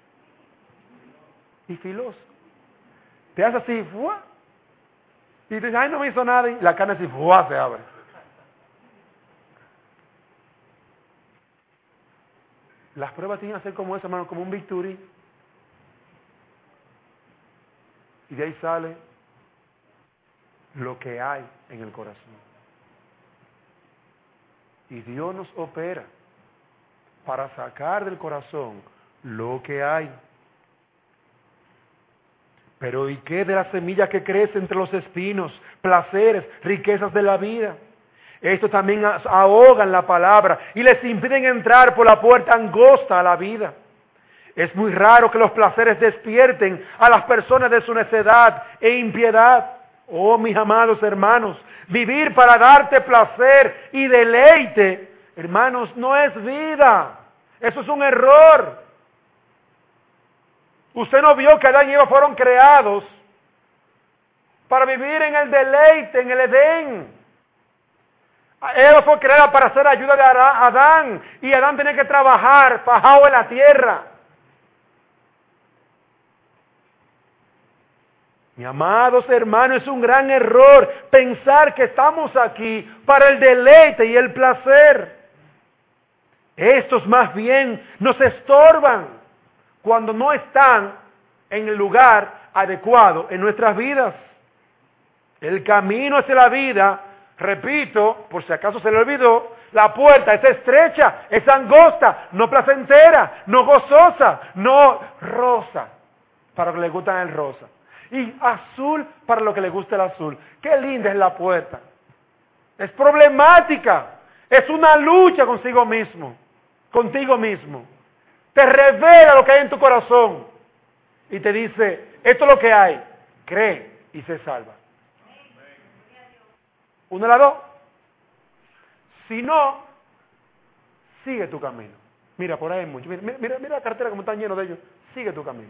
y filoso. Te hace así, ¡fua! Y tú dices, ay, no me hizo nada, y la carne así, ¡fua!, se abre. Las pruebas tienen que ser como eso, hermano, como un bisturí. Y de ahí sale lo que hay en el corazón. Y Dios nos opera para sacar del corazón lo que hay. Pero ¿y qué de la semilla que crece entre los espinos, placeres, riquezas de la vida? Estos también ahogan la palabra y les impiden entrar por la puerta angosta a la vida. Es muy raro que los placeres despierten a las personas de su necedad e impiedad. Oh, mis amados hermanos, vivir para darte placer y deleite, hermanos, no es vida. Eso es un error. Usted no vio que Adán y Eva fueron creados para vivir en el deleite, en el Edén. Eva fue creada para ser ayuda de Adán, y Adán tenía que trabajar fajado en la tierra. Mi amados hermanos, es un gran error pensar que estamos aquí para el deleite y el placer. Estos más bien nos estorban cuando no están en el lugar adecuado en nuestras vidas. El camino hacia la vida, repito, por si acaso se le olvidó, la puerta es estrecha, es angosta, no placentera, no gozosa, no rosa, para los que les gusta el rosa, y azul para los que les gusta el azul. Qué linda es la puerta. Es problemática, es una lucha contigo mismo. Te revela lo que hay en tu corazón y te dice, esto es lo que hay, cree y se salva. Una de las dos. Si no, sigue tu camino. Mira, por ahí hay mucho. Mira la cartera como está lleno de ellos. Sigue tu camino.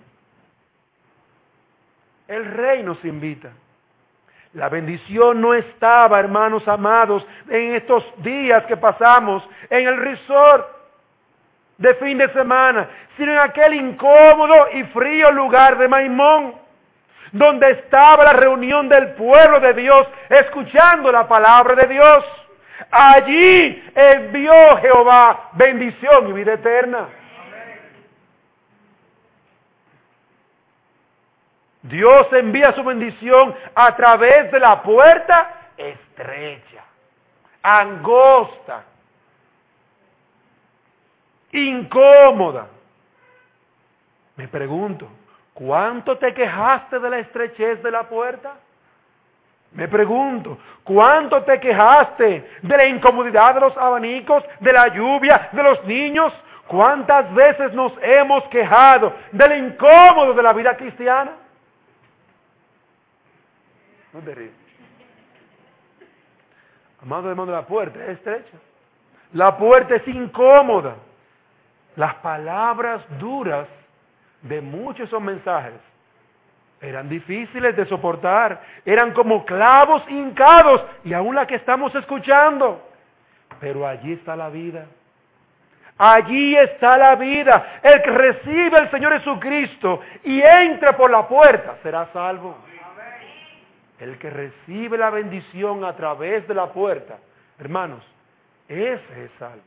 El Rey nos invita. La bendición no estaba, hermanos amados, en estos días que pasamos en el resort de fin de semana, sino en aquel incómodo y frío lugar de Maimón, donde estaba la reunión del pueblo de Dios, escuchando la palabra de Dios. Allí envió Jehová bendición y vida eterna. Dios envía su bendición a través de la puerta estrecha, angosta, incómoda. Me pregunto, ¿cuánto te quejaste de la estrechez de la puerta? Me pregunto, ¿cuánto te quejaste de la incomodidad de los abanicos, de la lluvia, de los niños? ¿Cuántas veces nos hemos quejado de lo incómodo de la vida cristiana? No te ríes. Amado hermano, la puerta es estrecha. La puerta es incómoda. Las palabras duras de muchos de esos mensajes eran difíciles de soportar. Eran como clavos hincados, y aún la que estamos escuchando. Pero allí está la vida. Allí está la vida. El que recibe al Señor Jesucristo y entra por la puerta será salvo. El que recibe la bendición a través de la puerta, hermanos, ese es salvo.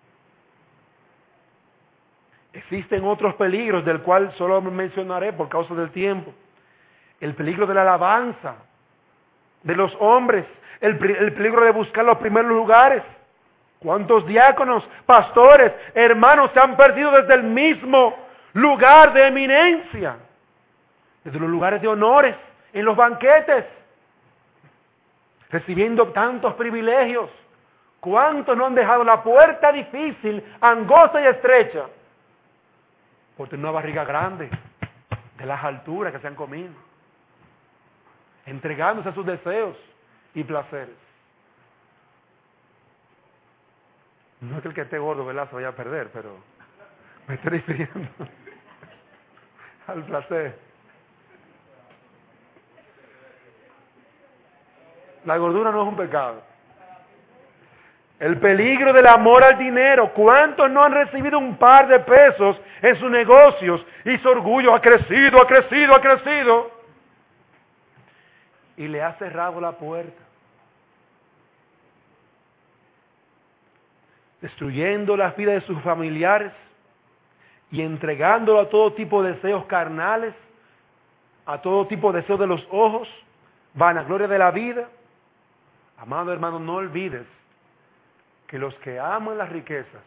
Existen otros peligros del cual solo mencionaré por causa del tiempo. El peligro de la alabanza de los hombres, el peligro de buscar los primeros lugares. ¿Cuántos diáconos, pastores, hermanos se han perdido desde el mismo lugar de eminencia? Desde los lugares de honores, en los banquetes, recibiendo tantos privilegios. ¿Cuántos no han dejado la puerta difícil, angosta y estrecha? Por tener una barriga grande, de las alturas que se han comido, entregándose a sus deseos y placeres. No es que el que esté gordo, ¿verdad?, se vaya a perder, pero me estoy refiriendo al placer. La gordura no es un pecado. El peligro del amor al dinero. ¿Cuántos no han recibido un par de pesos en sus negocios y su orgullo ha crecido, ha crecido, ha crecido? Y le ha cerrado la puerta, destruyendo las vidas de sus familiares y entregándolo a todo tipo de deseos carnales, a todo tipo de deseos de los ojos, vanagloria de la vida. Amado hermano, no olvides que los que aman las riquezas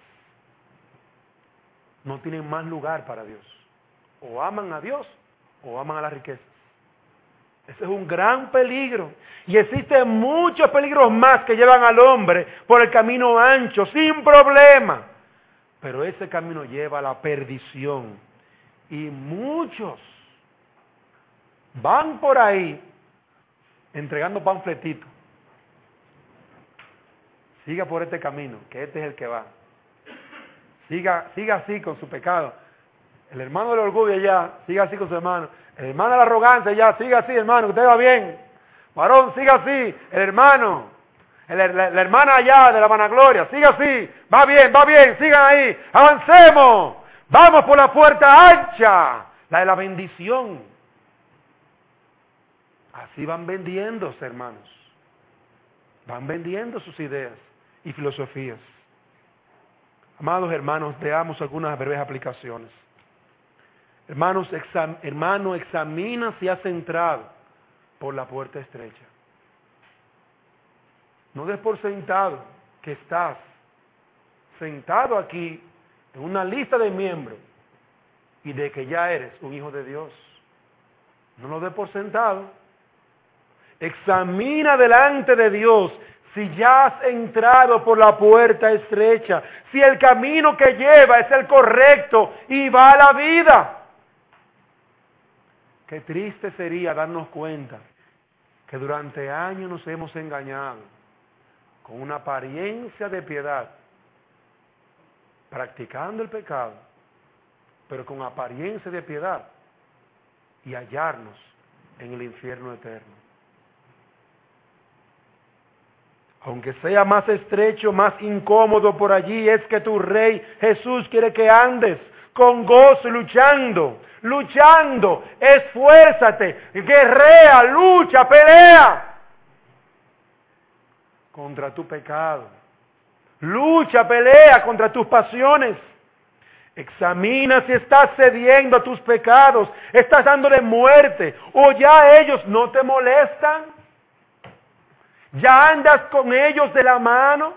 no tienen más lugar para Dios. O aman a Dios o aman a las riquezas. Ese es un gran peligro. Y existen muchos peligros más que llevan al hombre por el camino ancho, sin problema. Pero ese camino lleva a la perdición. Y muchos van por ahí entregando panfletitos. Siga por este camino, que este es el que va. Siga así con su pecado. El hermano del orgullo ya, siga así con su hermano. El hermano de la arrogancia ya, siga así, hermano, que usted va bien. Varón, siga así. El hermano, la hermana allá de la vanagloria, siga así. Va bien, sigan ahí. Avancemos. Vamos por la puerta ancha, la de la bendición. Así van vendiéndose, hermanos. Van vendiendo sus ideas y filosofías. Amados hermanos, veamos algunas breves aplicaciones. Hermano, examina si has entrado por la puerta estrecha. No des por sentado que estás sentado aquí en una lista de miembros y de que ya eres un hijo de Dios. No lo des por sentado. Examina delante de Dios si ya has entrado por la puerta estrecha, si el camino que lleva es el correcto y va a la vida. Qué triste sería darnos cuenta que durante años nos hemos engañado con una apariencia de piedad, practicando el pecado, pero con apariencia de piedad, y hallarnos en el infierno eterno. Aunque sea más estrecho, más incómodo por allí, es que tu Rey Jesús quiere que andes con gozo, luchando, esfuérzate, guerrea, lucha, pelea contra tu pecado. Lucha, pelea contra tus pasiones. Examina si estás cediendo a tus pecados, estás dándole muerte, o ya ellos no te molestan. ¿Ya andas con ellos de la mano?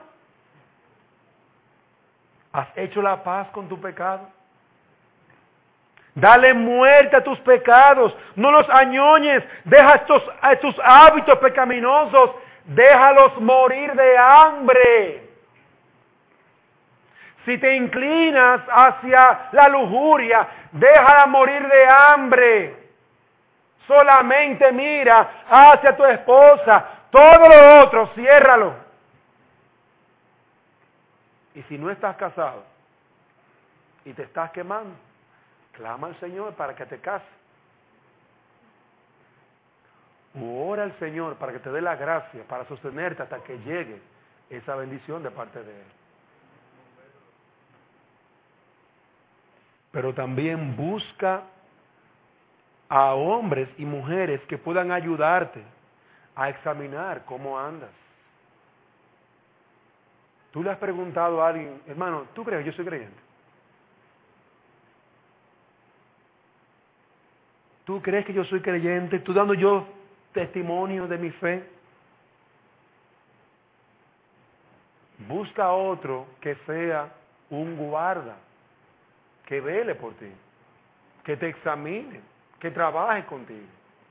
¿Has hecho la paz con tu pecado? Dale muerte a tus pecados, no los añoñes, deja estos hábitos pecaminosos, déjalos morir de hambre. Si te inclinas hacia la lujuria, déjala morir de hambre. Solamente mira hacia tu esposa, todo lo otro, ciérralo. Y si no estás casado y te estás quemando, clama al Señor para que te cases. O ora al Señor para que te dé la gracia para sostenerte hasta que llegue esa bendición de parte de Él. Pero también busca a hombres y mujeres que puedan ayudarte a examinar cómo andas. Tú le has preguntado a alguien, hermano, ¿tú crees que yo soy creyente? ¿Tú crees que yo soy creyente? ¿Tú dando yo testimonio de mi fe? Busca a otro que sea un guarda, que vele por ti, que te examine, que trabaje contigo.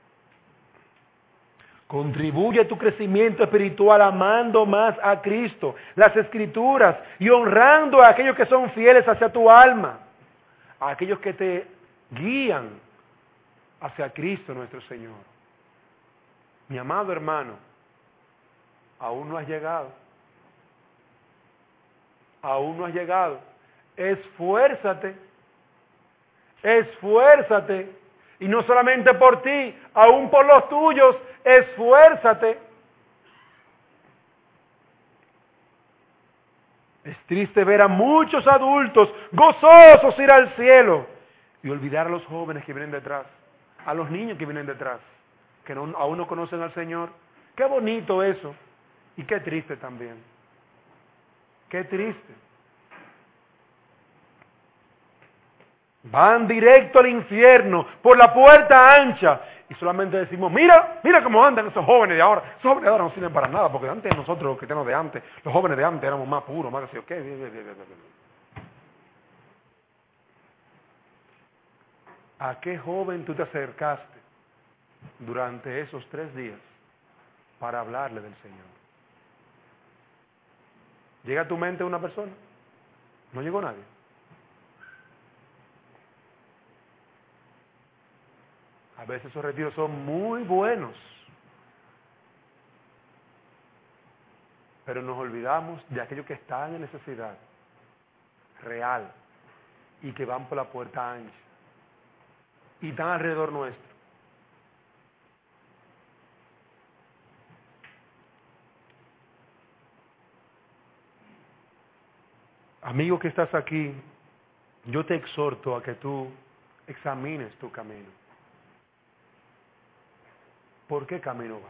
Contribuye a tu crecimiento espiritual amando más a Cristo, las Escrituras, y honrando a aquellos que son fieles hacia tu alma, a aquellos que te guían hacia Cristo nuestro Señor. Mi amado hermano, aún no has llegado. Aún no has llegado. Esfuérzate. Esfuérzate. Y no solamente por ti, aún por los tuyos, esfuérzate. Es triste ver a muchos adultos gozosos ir al cielo y olvidar a los jóvenes que vienen detrás, a los niños que vienen detrás, que aún no conocen al Señor. Qué bonito eso y qué triste también. Qué triste. Van directo al infierno por la puerta ancha y solamente decimos, mira cómo andan esos jóvenes de ahora. Esos jóvenes de ahora no sirven para nada, porque antes nosotros, los cristianos de antes, los jóvenes de antes éramos más puros, más así, ¿A qué joven tú te acercaste durante esos 3 días para hablarle del Señor? ¿Llega a tu mente una persona? No llegó nadie. A veces esos retiros son muy buenos, pero nos olvidamos de aquellos que están en necesidad real y que van por la puerta ancha y están alrededor nuestro. Amigo que estás aquí, yo te exhorto a que tú examines tu camino. ¿Por qué camino vas?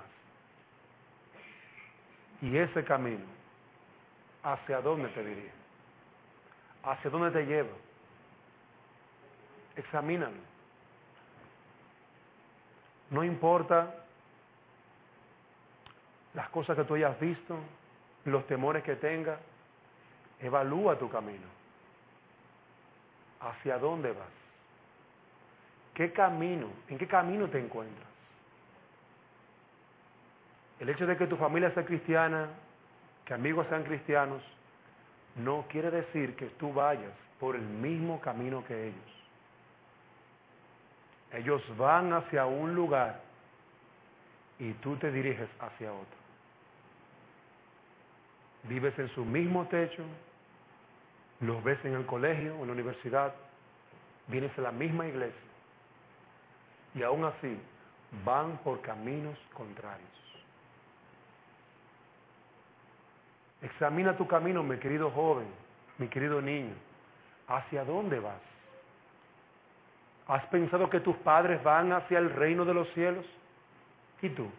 Y ese camino, ¿hacia dónde te dirige? ¿Hacia dónde te lleva? Examínalo. No importa las cosas que tú hayas visto, los temores que tengas, evalúa tu camino. ¿Hacia dónde vas? ¿Qué camino? ¿En qué camino te encuentras? El hecho de que tu familia sea cristiana, que amigos sean cristianos, no quiere decir que tú vayas por el mismo camino que ellos. Ellos van hacia un lugar y tú te diriges hacia otro. Vives en su mismo techo, los ves en el colegio o en la universidad, vienes a la misma iglesia y aún así van por caminos contrarios. Examina tu camino, mi querido joven, mi querido niño. ¿Hacia dónde vas? ¿Has pensado que tus padres van hacia el reino de los cielos? ¿Y tú?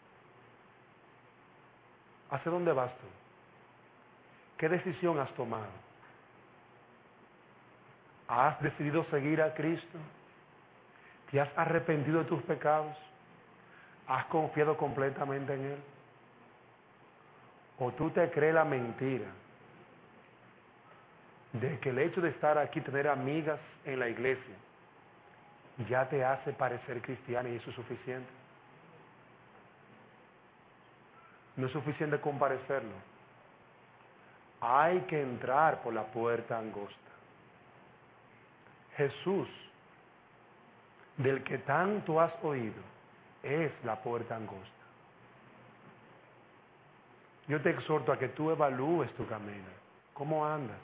¿Hacia dónde vas tú? ¿Qué decisión has tomado? ¿Has decidido seguir a Cristo? ¿Te has arrepentido de tus pecados? ¿Has confiado completamente en Él? ¿O tú te crees la mentira de que el hecho de estar aquí, tener amigas en la iglesia, ya te hace parecer cristiano y eso es suficiente? No es suficiente comparecerlo. Hay que entrar por la puerta angosta. Jesús, del que tanto has oído, es la puerta angosta. Yo te exhorto a que tú evalúes tu camino. ¿Cómo andas?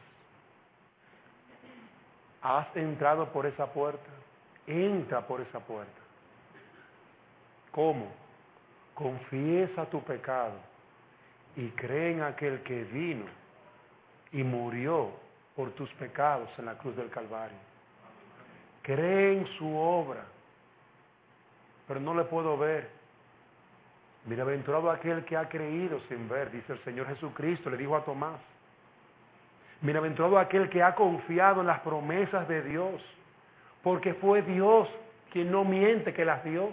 ¿Has entrado por esa puerta? Entra por esa puerta. ¿Cómo? Confiesa tu pecado y cree en aquel que vino y murió por tus pecados en la cruz del Calvario. Cree en su obra, pero no le puedo ver. Bienaventurado aquel que ha creído sin ver, dice el Señor Jesucristo, le dijo a Tomás. Bienaventurado aquel que ha confiado en las promesas de Dios, porque fue Dios quien no miente, que las dio.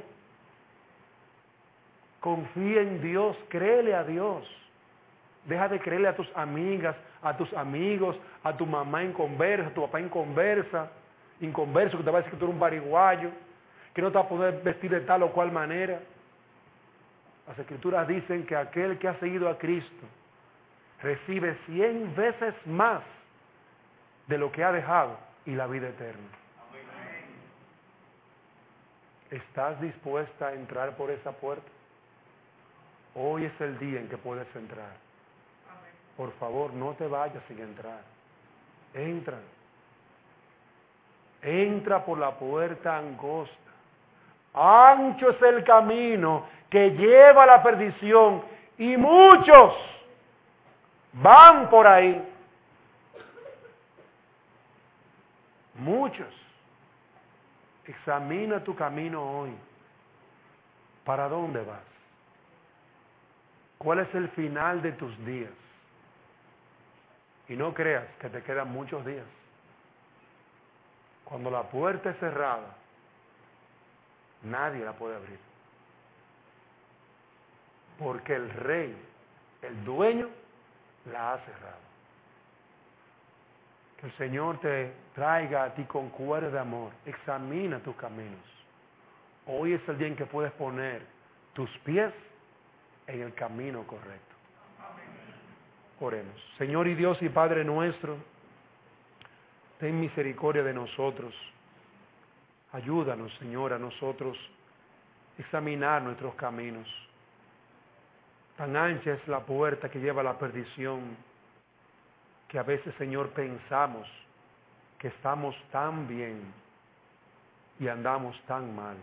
Confía en Dios, créele a Dios. Deja de creerle a tus amigas, a tus amigos, a tu mamá inconversa, a tu papá inconverso, que te va a decir que tú eres un pariguayo, que no te va a poder vestir de tal o cual manera. Las Escrituras dicen que aquel que ha seguido a Cristo recibe 100 veces más de lo que ha dejado y la vida eterna. ¿Estás dispuesta a entrar por esa puerta? Hoy es el día en que puedes entrar. Por favor, no te vayas sin entrar. Entra. Entra por la puerta angosta. Ancho es el camino que lleva a la perdición y muchos van por ahí. Muchos. Examina tu camino hoy. ¿Para dónde vas? ¿Cuál es el final de tus días? Y no creas que te quedan muchos días. Cuando la puerta es cerrada, nadie la puede abrir. Porque el rey, el dueño, la ha cerrado. Que el Señor te traiga a ti con cuerda de amor. Examina tus caminos. Hoy es el día en que puedes poner tus pies en el camino correcto. Oremos. Señor y Dios y Padre nuestro, ten misericordia de nosotros. Ayúdanos, Señor, a nosotros examinar nuestros caminos. Tan ancha es la puerta que lleva a la perdición, que a veces, Señor, pensamos que estamos tan bien y andamos tan mal.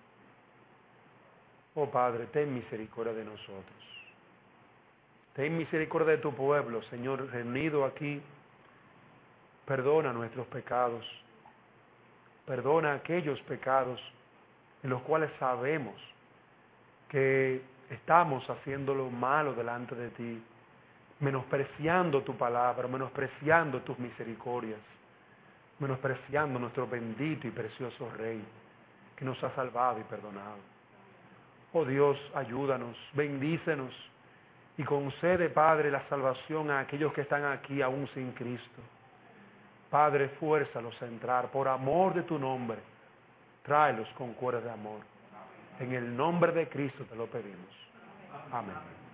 Oh Padre, ten misericordia de nosotros. Ten misericordia de tu pueblo, Señor, reunido aquí. Perdona nuestros pecados. Perdona aquellos pecados en los cuales sabemos que estamos haciendo lo malo delante de ti. menospreciando tu palabra, menospreciando tus misericordias, menospreciando nuestro bendito y precioso Rey, que nos ha salvado y perdonado. Oh Dios, ayúdanos, bendícenos y concede, Padre, la salvación a aquellos que están aquí aún sin Cristo. Padre, fuérzalos a entrar por amor de tu nombre. Tráelos con cuerdas de amor. En el nombre de Cristo te lo pedimos. Amén.